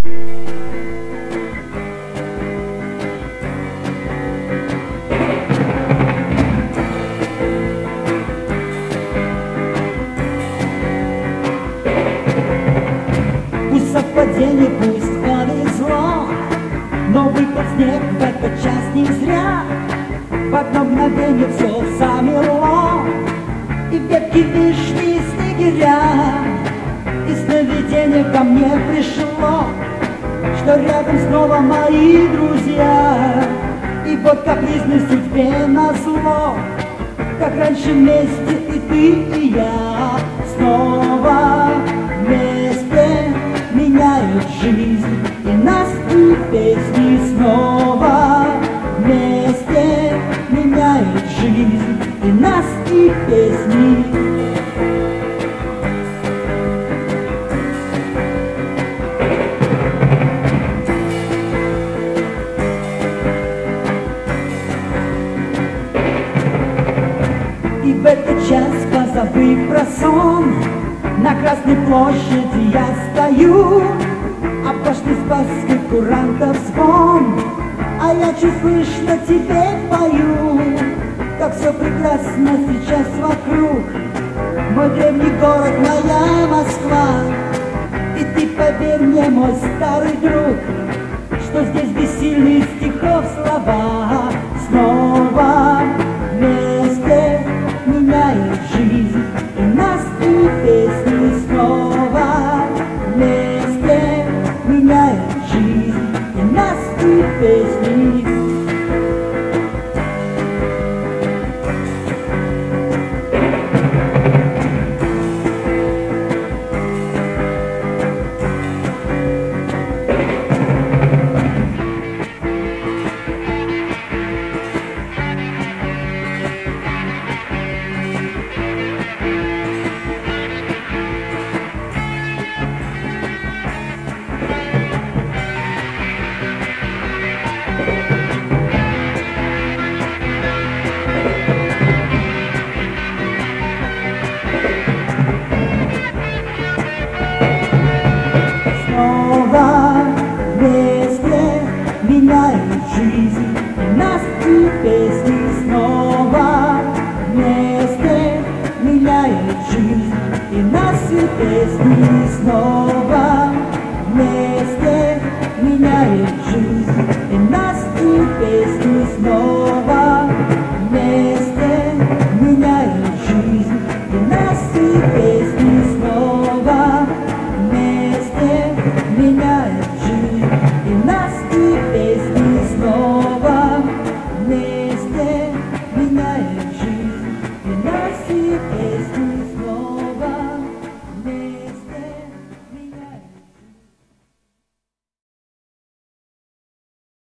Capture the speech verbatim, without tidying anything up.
Пусть совпадение, пусть повезло, но выпал снег в этот час не зря. В одно мгновение все замерло, и ветки вишни, и снегиря. И сновидение ко мне пришло, что рядом снова мои друзья. И вот капризной судьбе назло, как раньше вместе и ты, и я. Снова вместе меняют жизнь и нас, и песни. Снова вместе меняют жизнь и нас, и песни. И в этот час, позабыв про сон, на Красной площади я стою, а в башне Спасской курантов звон, а я чуть слышно тебе пою. Как все прекрасно сейчас вокруг, мой древний город, моя Москва. И ты поверь мне, мой старый друг, что здесь бессильны стихов слова. Снова вместе меняет жизнь и нас, и песни. Снова вместе меняет жизнь и нас, и песни. Меняет жизнь и нас, и песни. Снова вместе меняет жизнь и нас, и песни. Снова вместе меняет жизнь и нас, и песни. Снова вместе меняет жизнь и нас, и песни. Снова вместе меняет жизнь и нас, и песни. Снова вместе меняет жизнь и нас, и песни.